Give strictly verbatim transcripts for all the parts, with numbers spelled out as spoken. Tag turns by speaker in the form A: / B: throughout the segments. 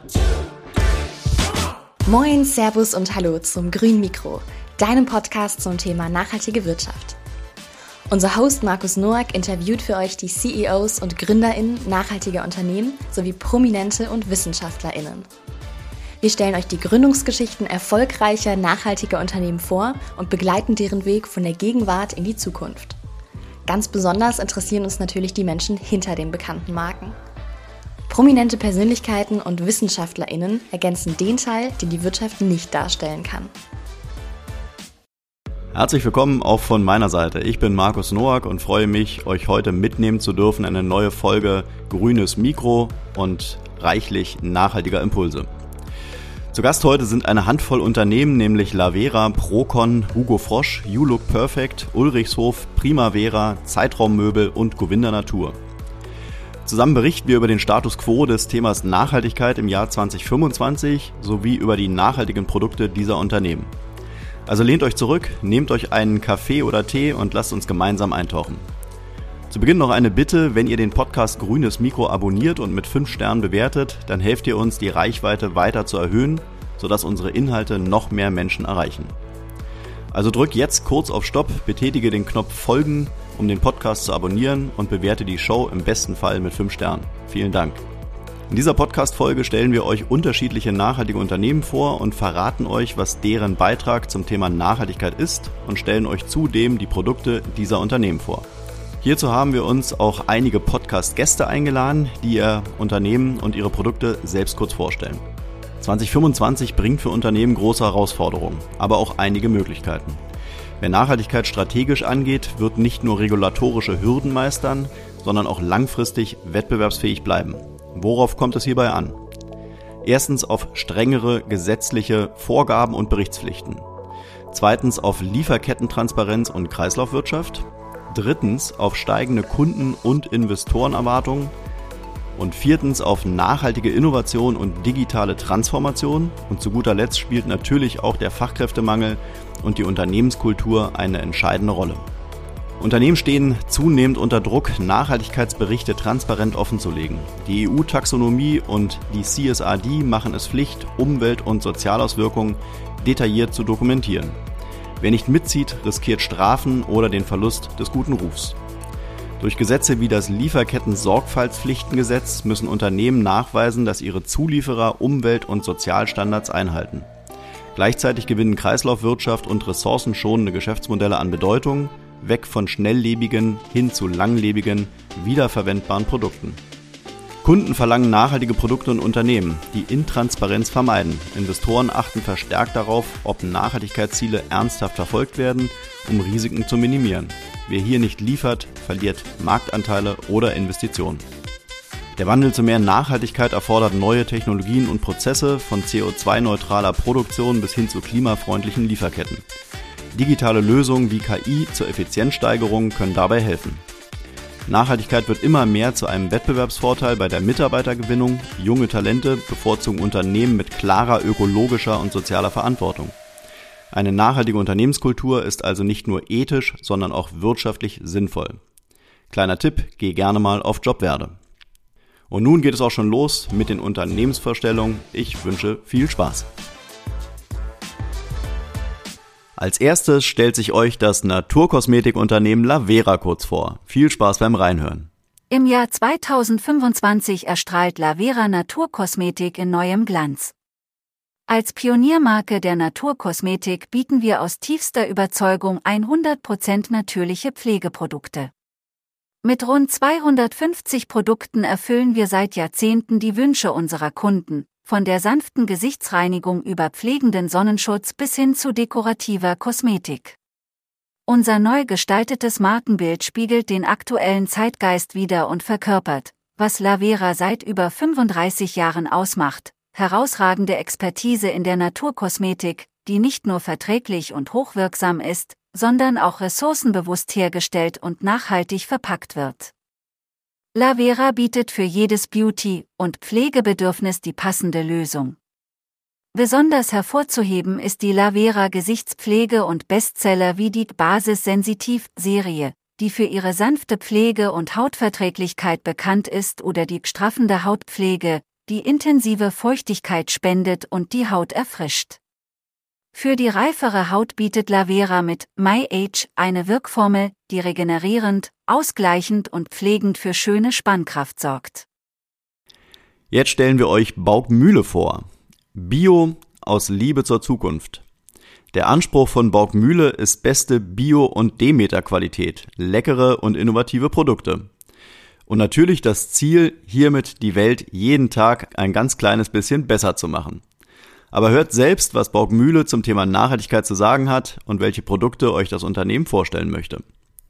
A: Moin, Servus und Hallo zum Grün Mikro, deinem Podcast zum Thema nachhaltige Wirtschaft. Unser Host Markus Noack interviewt für euch die C E Os und GründerInnen nachhaltiger Unternehmen sowie Prominente und WissenschaftlerInnen. Wir stellen euch die Gründungsgeschichten erfolgreicher, nachhaltiger Unternehmen vor und begleiten deren Weg von der Gegenwart in die Zukunft. Ganz besonders interessieren uns natürlich die Menschen hinter den bekannten Marken. Prominente Persönlichkeiten und WissenschaftlerInnen ergänzen den Teil, den die Wirtschaft nicht darstellen kann.
B: Herzlich willkommen auch von meiner Seite. Ich bin Markus Noack und freue mich, euch heute mitnehmen zu dürfen in eine neue Folge Grünes Mikro und reichlich nachhaltiger Impulse. Zu Gast heute sind eine Handvoll Unternehmen, nämlich Lavera, Procon, Hugo Frosch, You Look Perfect, Ulrichshof, Primavera, Zeitraummöbel und Govinda Natur. Zusammen berichten wir über den Status quo des Themas Nachhaltigkeit im Jahr zwanzig fünfundzwanzig sowie über die nachhaltigen Produkte dieser Unternehmen. Also lehnt euch zurück, nehmt euch einen Kaffee oder Tee und lasst uns gemeinsam eintauchen. Zu Beginn noch eine Bitte: Wenn ihr den Podcast Grünes Mikro abonniert und mit fünf Sternen bewertet, dann helft ihr uns, die Reichweite weiter zu erhöhen, sodass unsere Inhalte noch mehr Menschen erreichen. Also drück jetzt kurz auf Stopp, betätige den Knopf Folgen, um den Podcast zu abonnieren und bewerte die Show im besten Fall mit fünf Sternen. Vielen Dank. In dieser Podcast-Folge stellen wir euch unterschiedliche nachhaltige Unternehmen vor und verraten euch, was deren Beitrag zum Thema Nachhaltigkeit ist und stellen euch zudem die Produkte dieser Unternehmen vor. Hierzu haben wir uns auch einige Podcast-Gäste eingeladen, die ihr Unternehmen und ihre Produkte selbst kurz vorstellen. zwanzig fünfundzwanzig bringt für Unternehmen große Herausforderungen, aber auch einige Möglichkeiten. Wer Nachhaltigkeit strategisch angeht, wird nicht nur regulatorische Hürden meistern, sondern auch langfristig wettbewerbsfähig bleiben. Worauf kommt es hierbei an? Erstens auf strengere gesetzliche Vorgaben und Berichtspflichten. Zweitens auf Lieferkettentransparenz und Kreislaufwirtschaft. Drittens auf steigende Kunden- und Investorenerwartungen. Und viertens auf nachhaltige Innovation und digitale Transformation. Und zu guter Letzt spielt natürlich auch der Fachkräftemangel und die Unternehmenskultur eine entscheidende Rolle. Unternehmen stehen zunehmend unter Druck, Nachhaltigkeitsberichte transparent offenzulegen. Die E U-Taxonomie und die C S R D machen es Pflicht, Umwelt- und Sozialauswirkungen detailliert zu dokumentieren. Wer nicht mitzieht, riskiert Strafen oder den Verlust des guten Rufs. Durch Gesetze wie das Lieferketten-Sorgfaltspflichtengesetz müssen Unternehmen nachweisen, dass ihre Zulieferer Umwelt- und Sozialstandards einhalten. Gleichzeitig gewinnen Kreislaufwirtschaft und ressourcenschonende Geschäftsmodelle an Bedeutung, weg von schnelllebigen hin zu langlebigen, wiederverwendbaren Produkten. Kunden verlangen nachhaltige Produkte und Unternehmen, die Intransparenz vermeiden. Investoren achten verstärkt darauf, ob Nachhaltigkeitsziele ernsthaft verfolgt werden, um Risiken zu minimieren. Wer hier nicht liefert, verliert Marktanteile oder Investitionen. Der Wandel zu mehr Nachhaltigkeit erfordert neue Technologien und Prozesse, von C O zwei neutraler Produktion bis hin zu klimafreundlichen Lieferketten. Digitale Lösungen wie K I zur Effizienzsteigerung können dabei helfen. Nachhaltigkeit wird immer mehr zu einem Wettbewerbsvorteil bei der Mitarbeitergewinnung. Junge Talente bevorzugen Unternehmen mit klarer ökologischer und sozialer Verantwortung. Eine nachhaltige Unternehmenskultur ist also nicht nur ethisch, sondern auch wirtschaftlich sinnvoll. Kleiner Tipp, geh gerne mal auf Jobverde. Und nun geht es auch schon los mit den Unternehmensvorstellungen. Ich wünsche viel Spaß. Als erstes stellt sich euch das Naturkosmetikunternehmen Lavera kurz vor. Viel Spaß beim Reinhören.
C: Im Jahr zweitausendfünfundzwanzig erstrahlt Lavera Naturkosmetik in neuem Glanz. Als Pioniermarke der Naturkosmetik bieten wir aus tiefster Überzeugung hundert Prozent natürliche Pflegeprodukte. Mit rund zweihundertfünfzig Produkten erfüllen wir seit Jahrzehnten die Wünsche unserer Kunden, von der sanften Gesichtsreinigung über pflegenden Sonnenschutz bis hin zu dekorativer Kosmetik. Unser neu gestaltetes Markenbild spiegelt den aktuellen Zeitgeist wider und verkörpert, was Lavera seit über fünfunddreißig Jahren ausmacht: herausragende Expertise in der Naturkosmetik, die nicht nur verträglich und hochwirksam ist, sondern auch ressourcenbewusst hergestellt und nachhaltig verpackt wird. Lavera bietet für jedes Beauty- und Pflegebedürfnis die passende Lösung. Besonders hervorzuheben ist die Lavera Gesichtspflege und Bestseller wie die Basis-Sensitiv-Serie, die für ihre sanfte Pflege und Hautverträglichkeit bekannt ist, oder die straffende Hautpflege, die intensive Feuchtigkeit spendet und die Haut erfrischt. Für die reifere Haut bietet Lavera mit MyAge eine Wirkformel, die regenerierend, ausgleichend und pflegend für schöne Spannkraft sorgt.
B: Jetzt stellen wir euch Baukmühle vor. Bio aus Liebe zur Zukunft. Der Anspruch von Baukmühle ist beste Bio- und Demeter-Qualität, leckere und innovative Produkte. Und natürlich das Ziel, hiermit die Welt jeden Tag ein ganz kleines bisschen besser zu machen. Aber hört selbst, was Baukmühle zum Thema Nachhaltigkeit zu sagen hat und welche Produkte euch das Unternehmen vorstellen möchte.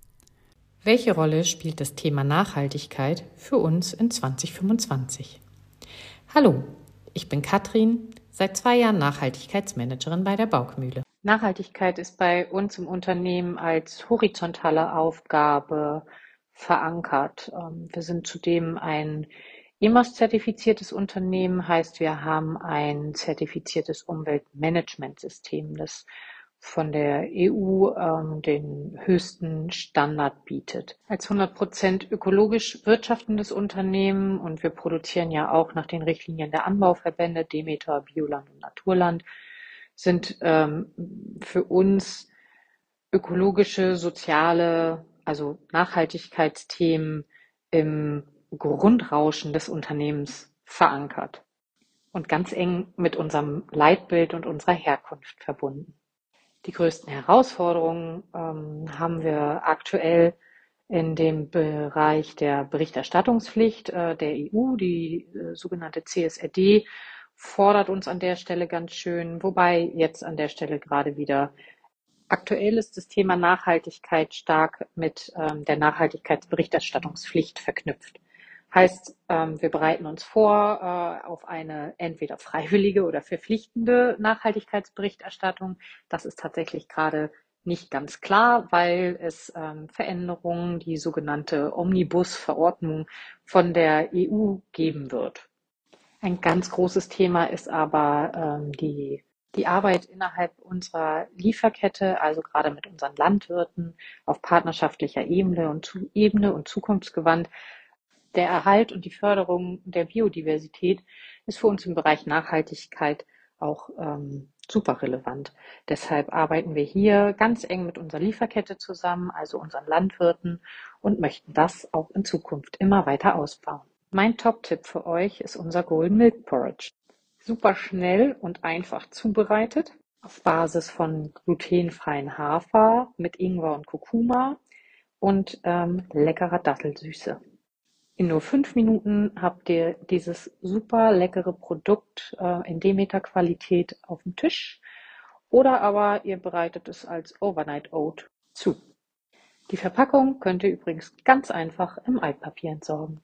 D: Welche Rolle spielt das Thema Nachhaltigkeit für uns in zwanzig fünfundzwanzig? Hallo, ich bin Katrin, seit zwei Jahren Nachhaltigkeitsmanagerin bei der Baukmühle. Nachhaltigkeit ist bei uns im Unternehmen als horizontale Aufgabe verankert. Wir sind zudem ein E M A S-zertifiziertes Unternehmen, heißt, wir haben ein zertifiziertes Umweltmanagementsystem, das von der E U ähm, den höchsten Standard bietet. Als hundert Prozent ökologisch wirtschaftendes Unternehmen, und wir produzieren ja auch nach den Richtlinien der Anbauverbände Demeter, Bioland und Naturland, sind ähm, für uns ökologische, soziale, also Nachhaltigkeitsthemen im Grundrauschen des Unternehmens verankert und ganz eng mit unserem Leitbild und unserer Herkunft verbunden. Die größten Herausforderungen ähm, haben wir aktuell in dem Bereich der Berichterstattungspflicht äh, der E U. Die äh, sogenannte C S R D fordert uns an der Stelle ganz schön, wobei jetzt an der Stelle gerade wieder aktuell ist das Thema Nachhaltigkeit stark mit ähm, der Nachhaltigkeitsberichterstattungspflicht verknüpft. Heißt, ähm, wir bereiten uns vor äh, auf eine entweder freiwillige oder verpflichtende Nachhaltigkeitsberichterstattung. Das ist tatsächlich gerade nicht ganz klar, weil es ähm, Veränderungen, die sogenannte Omnibus-Verordnung von der E U geben wird. Ein ganz großes Thema ist aber ähm, die Die Arbeit innerhalb unserer Lieferkette, also gerade mit unseren Landwirten auf partnerschaftlicher Ebene und, zu, Ebene und zukunftsgewandt. Der Erhalt und die Förderung der Biodiversität ist für uns im Bereich Nachhaltigkeit auch ähm, super relevant. Deshalb arbeiten wir hier ganz eng mit unserer Lieferkette zusammen, also unseren Landwirten, und möchten das auch in Zukunft immer weiter ausbauen. Mein Top-Tipp für euch ist unser Golden Milk Porridge. Super schnell und einfach zubereitet, auf Basis von glutenfreien Hafer mit Ingwer und Kurkuma und ähm, leckerer Dattelsüße. In nur fünf Minuten habt ihr dieses super leckere Produkt äh, in Demeter-Qualität auf dem Tisch, oder aber ihr bereitet es als Overnight Oat zu. Die Verpackung könnt ihr übrigens ganz einfach im Altpapier entsorgen.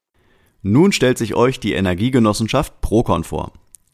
B: Nun stellt sich euch die Energiegenossenschaft Procon vor.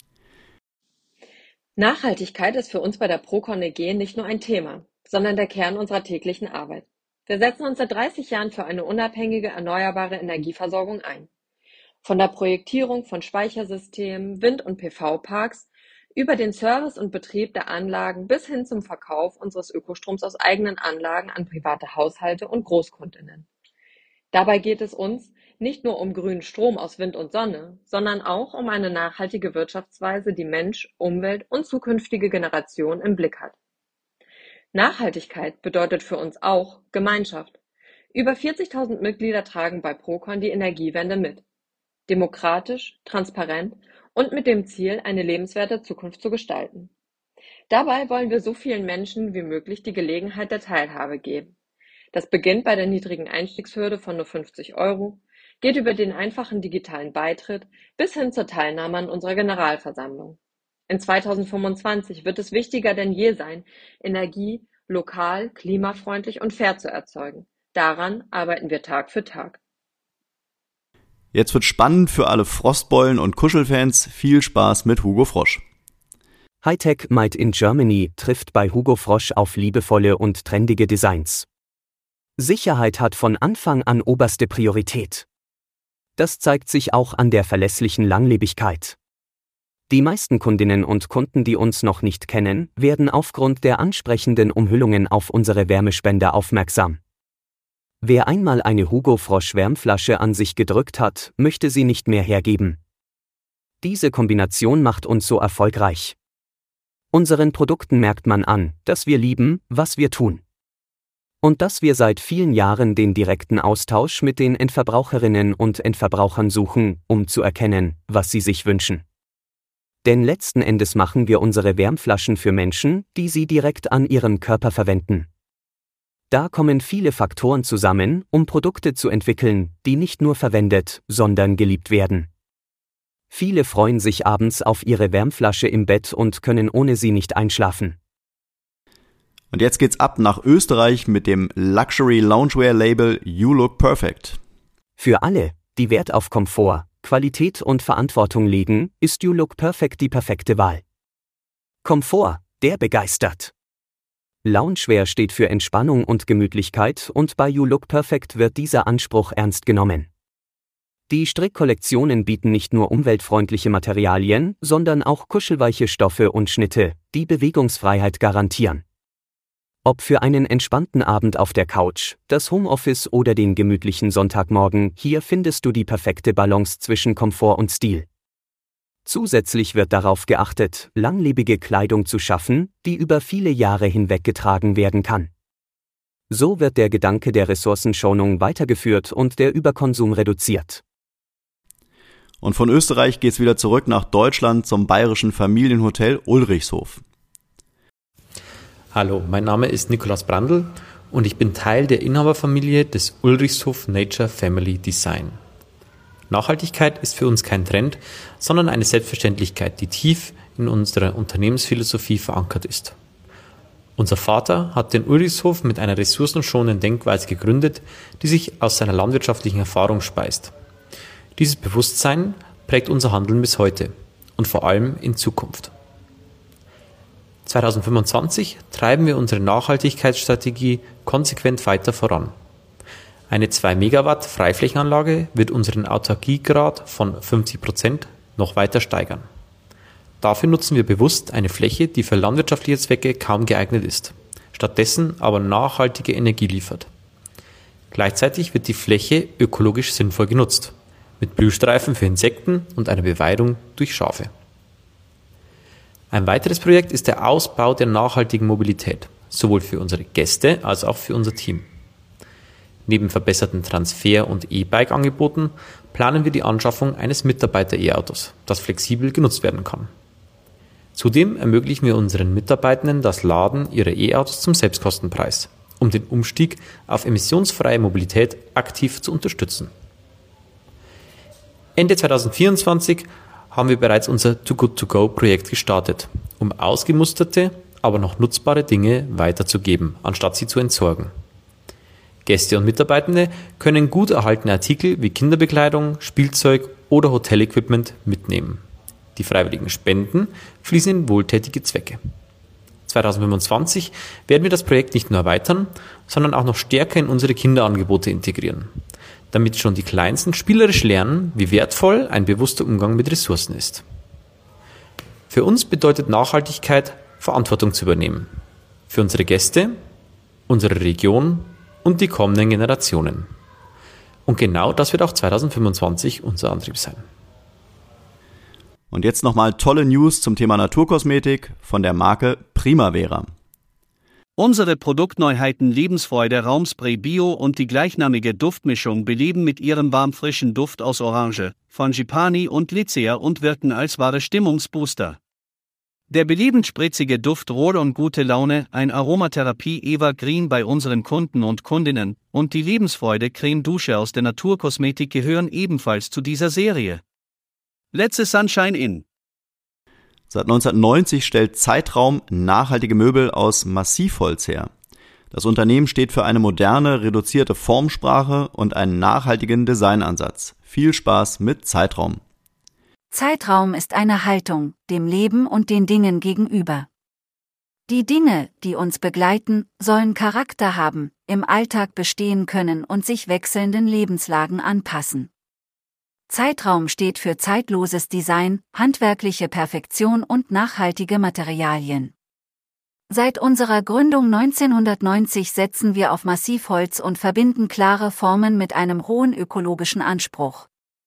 E: Nachhaltigkeit ist für uns bei der Procon E G nicht nur ein Thema, sondern der Kern unserer täglichen Arbeit. Wir setzen uns seit dreißig Jahren für eine unabhängige, erneuerbare Energieversorgung ein. Von der Projektierung von Speichersystemen, Wind- und P V-Parks über den Service und Betrieb der Anlagen bis hin zum Verkauf unseres Ökostroms aus eigenen Anlagen an private Haushalte und Großkundinnen. Dabei geht es uns nicht nur um grünen Strom aus Wind und Sonne, sondern auch um eine nachhaltige Wirtschaftsweise, die Mensch, Umwelt und zukünftige Generationen im Blick hat. Nachhaltigkeit bedeutet für uns auch Gemeinschaft. Über vierzigtausend Mitglieder tragen bei Procon die Energiewende mit. Demokratisch, transparent und mit dem Ziel, eine lebenswerte Zukunft zu gestalten. Dabei wollen wir so vielen Menschen wie möglich die Gelegenheit der Teilhabe geben. Das beginnt bei der niedrigen Einstiegshürde von nur fünfzig Euro, geht über den einfachen digitalen Beitritt bis hin zur Teilnahme an unserer Generalversammlung. In zweitausendfünfundzwanzig wird es wichtiger denn je sein, Energie lokal, klimafreundlich und fair zu erzeugen. Daran arbeiten wir Tag für Tag.
B: Jetzt wird spannend für alle Frostbeulen- und Kuschelfans. Viel Spaß mit Hugo Frosch.
F: Hightech Made in Germany trifft bei Hugo Frosch auf liebevolle und trendige Designs. Sicherheit hat von Anfang an oberste Priorität. Das zeigt sich auch an der verlässlichen Langlebigkeit. Die meisten Kundinnen und Kunden, die uns noch nicht kennen, werden aufgrund der ansprechenden Umhüllungen auf unsere Wärmespender aufmerksam. Wer einmal eine Hugo Frosch Wärmflasche an sich gedrückt hat, möchte sie nicht mehr hergeben. Diese Kombination macht uns so erfolgreich. Unseren Produkten merkt man an, dass wir lieben, was wir tun. Und dass wir seit vielen Jahren den direkten Austausch mit den Endverbraucherinnen und Endverbrauchern suchen, um zu erkennen, was sie sich wünschen. Denn letzten Endes machen wir unsere Wärmflaschen für Menschen, die sie direkt an ihrem Körper verwenden. Da kommen viele Faktoren zusammen, um Produkte zu entwickeln, die nicht nur verwendet, sondern geliebt werden. Viele freuen sich abends auf ihre Wärmflasche im Bett und können ohne sie nicht einschlafen.
B: Und jetzt geht's ab nach Österreich mit dem Luxury Loungewear Label You Look Perfect.
F: Für alle, die Wert auf Komfort, Qualität und Verantwortung legen, ist You Look Perfect die perfekte Wahl. Komfort, der begeistert. Loungewear steht für Entspannung und Gemütlichkeit und bei You Look Perfect wird dieser Anspruch ernst genommen. Die Strickkollektionen bieten nicht nur umweltfreundliche Materialien, sondern auch kuschelweiche Stoffe und Schnitte, die Bewegungsfreiheit garantieren. Ob für einen entspannten Abend auf der Couch, das Homeoffice oder den gemütlichen Sonntagmorgen, hier findest du die perfekte Balance zwischen Komfort und Stil. Zusätzlich wird darauf geachtet, langlebige Kleidung zu schaffen, die über viele Jahre hinweg getragen werden kann. So wird der Gedanke der Ressourcenschonung weitergeführt und der Überkonsum reduziert.
B: Und von Österreich geht's wieder zurück nach Deutschland zum bayerischen Familienhotel Ulrichshof.
G: Hallo, mein Name ist Nikolaus Brandl und ich bin Teil der Inhaberfamilie des Ulrichshof Nature Family Design. Nachhaltigkeit ist für uns kein Trend, sondern eine Selbstverständlichkeit, die tief in unserer Unternehmensphilosophie verankert ist. Unser Vater hat den Ulrichshof mit einer ressourcenschonenden Denkweise gegründet, die sich aus seiner landwirtschaftlichen Erfahrung speist. Dieses Bewusstsein prägt unser Handeln bis heute und vor allem in Zukunft. zwanzig fünfundzwanzig treiben wir unsere Nachhaltigkeitsstrategie konsequent weiter voran. Eine zwei Megawatt Freiflächenanlage wird unseren Autarkiegrad von fünfzig Prozent noch weiter steigern. Dafür nutzen wir bewusst eine Fläche, die für landwirtschaftliche Zwecke kaum geeignet ist, stattdessen aber nachhaltige Energie liefert. Gleichzeitig wird die Fläche ökologisch sinnvoll genutzt, mit Blühstreifen für Insekten und einer Beweidung durch Schafe. Ein weiteres Projekt ist der Ausbau der nachhaltigen Mobilität, sowohl für unsere Gäste als auch für unser Team. Neben verbesserten Transfer- und E-Bike-Angeboten planen wir die Anschaffung eines Mitarbeiter-E-Autos, das flexibel genutzt werden kann. Zudem ermöglichen wir unseren Mitarbeitenden das Laden ihrer E-Autos zum Selbstkostenpreis, um den Umstieg auf emissionsfreie Mobilität aktiv zu unterstützen. Ende zwanzig vierundzwanzig haben wir bereits unser Too Good To Go Projekt gestartet, um ausgemusterte, aber noch nutzbare Dinge weiterzugeben, anstatt sie zu entsorgen. Gäste und Mitarbeitende können gut erhaltene Artikel wie Kinderbekleidung, Spielzeug oder Hotelequipment mitnehmen. Die freiwilligen Spenden fließen in wohltätige Zwecke. zwanzig fünfundzwanzig werden wir das Projekt nicht nur erweitern, sondern auch noch stärker in unsere Kinderangebote integrieren, damit schon die Kleinsten spielerisch lernen, wie wertvoll ein bewusster Umgang mit Ressourcen ist. Für uns bedeutet Nachhaltigkeit, Verantwortung zu übernehmen. Für unsere Gäste, unsere Region und die kommenden Generationen. Und genau das wird auch zwanzig fünfundzwanzig unser Antrieb sein.
B: Und jetzt nochmal tolle News zum Thema Naturkosmetik von der Marke Primavera.
H: Unsere Produktneuheiten Lebensfreude Raumspray Bio und die gleichnamige Duftmischung beleben mit ihrem warm-frischen Duft aus Orange, Frangipani und Lycea und wirken als wahre Stimmungsbooster. Der belebend spritzige Duft Roll und gute Laune, ein Aromatherapie Evergreen bei unseren Kunden und Kundinnen und die Lebensfreude Creme Dusche aus der Naturkosmetik gehören ebenfalls zu dieser Serie. Let's Sunshine in.
B: Seit neunzehnhundertneunzig stellt Zeitraum nachhaltige Möbel aus Massivholz her. Das Unternehmen steht für eine moderne, reduzierte Formsprache und einen nachhaltigen Designansatz. Viel Spaß mit Zeitraum.
C: Zeitraum ist eine Haltung, dem Leben und den Dingen gegenüber. Die Dinge, die uns begleiten, sollen Charakter haben, im Alltag bestehen können und sich wechselnden Lebenslagen anpassen. Zeitraum steht für zeitloses Design, handwerkliche Perfektion und nachhaltige Materialien. Seit unserer Gründung neunzehnhundertneunzig setzen wir auf Massivholz und verbinden klare Formen mit einem hohen ökologischen Anspruch.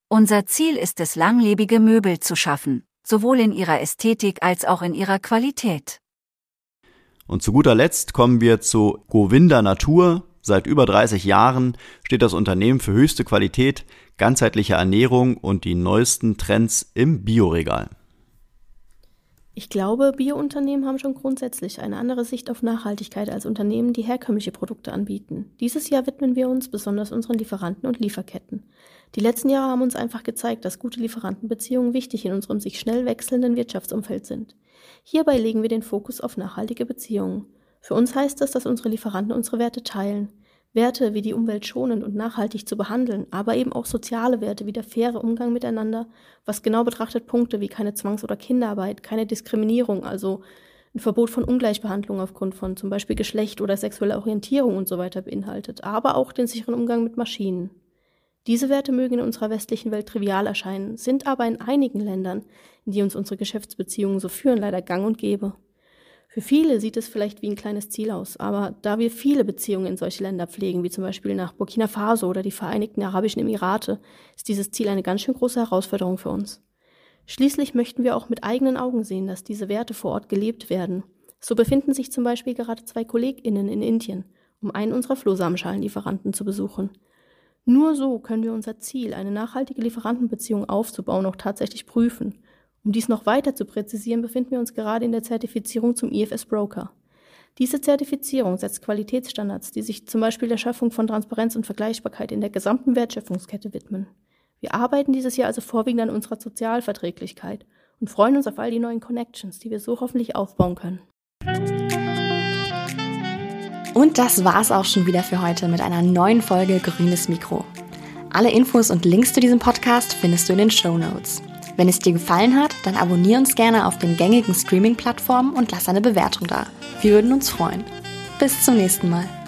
C: Unser Ziel ist es, langlebige Möbel zu schaffen, sowohl in ihrer Ästhetik als auch in ihrer Qualität.
B: Und zu guter Letzt kommen wir zu Govinda Natur. Seit über dreißig Jahren steht das Unternehmen für höchste Qualität, ganzheitliche Ernährung und die neuesten Trends im Bioregal.
I: Ich glaube, Biounternehmen haben schon grundsätzlich eine andere Sicht auf Nachhaltigkeit als Unternehmen, die herkömmliche Produkte anbieten. Dieses Jahr widmen wir uns besonders unseren Lieferanten und Lieferketten. Die letzten Jahre haben uns einfach gezeigt, dass gute Lieferantenbeziehungen wichtig in unserem sich schnell wechselnden Wirtschaftsumfeld sind. Hierbei legen wir den Fokus auf nachhaltige Beziehungen. Für uns heißt das, dass unsere Lieferanten unsere Werte teilen. Werte wie die Umwelt schonend und nachhaltig zu behandeln, aber eben auch soziale Werte wie der faire Umgang miteinander, was genau betrachtet Punkte wie keine Zwangs- oder Kinderarbeit, keine Diskriminierung, also ein Verbot von Ungleichbehandlung aufgrund von zum Beispiel Geschlecht oder sexueller Orientierung und so weiter beinhaltet, aber auch den sicheren Umgang mit Maschinen. Diese Werte mögen in unserer westlichen Welt trivial erscheinen, sind aber in einigen Ländern, in die uns unsere Geschäftsbeziehungen so führen, leider gang und gäbe. Für viele sieht es vielleicht wie ein kleines Ziel aus, aber da wir viele Beziehungen in solche Länder pflegen, wie zum Beispiel nach Burkina Faso oder die Vereinigten Arabischen Emirate, ist dieses Ziel eine ganz schön große Herausforderung für uns. Schließlich möchten wir auch mit eigenen Augen sehen, dass diese Werte vor Ort gelebt werden. So befinden sich zum Beispiel gerade zwei KollegInnen in Indien, um einen unserer Flohsamenschalenlieferanten zu besuchen. Nur so können wir unser Ziel, eine nachhaltige Lieferantenbeziehung aufzubauen, auch tatsächlich prüfen. Um dies noch weiter zu präzisieren, befinden wir uns gerade in der Zertifizierung zum I F S Broker. Diese Zertifizierung setzt Qualitätsstandards, die sich zum Beispiel der Schaffung von Transparenz und Vergleichbarkeit in der gesamten Wertschöpfungskette widmen. Wir arbeiten dieses Jahr also vorwiegend an unserer Sozialverträglichkeit und freuen uns auf all die neuen Connections, die wir so hoffentlich aufbauen können.
A: Und das war's auch schon wieder für heute mit einer neuen Folge Grünes Mikro. Alle Infos und Links zu diesem Podcast findest du in den Shownotes. Wenn es dir gefallen hat, dann abonniere uns gerne auf den gängigen Streaming-Plattformen und lass eine Bewertung da. Wir würden uns freuen. Bis zum nächsten Mal.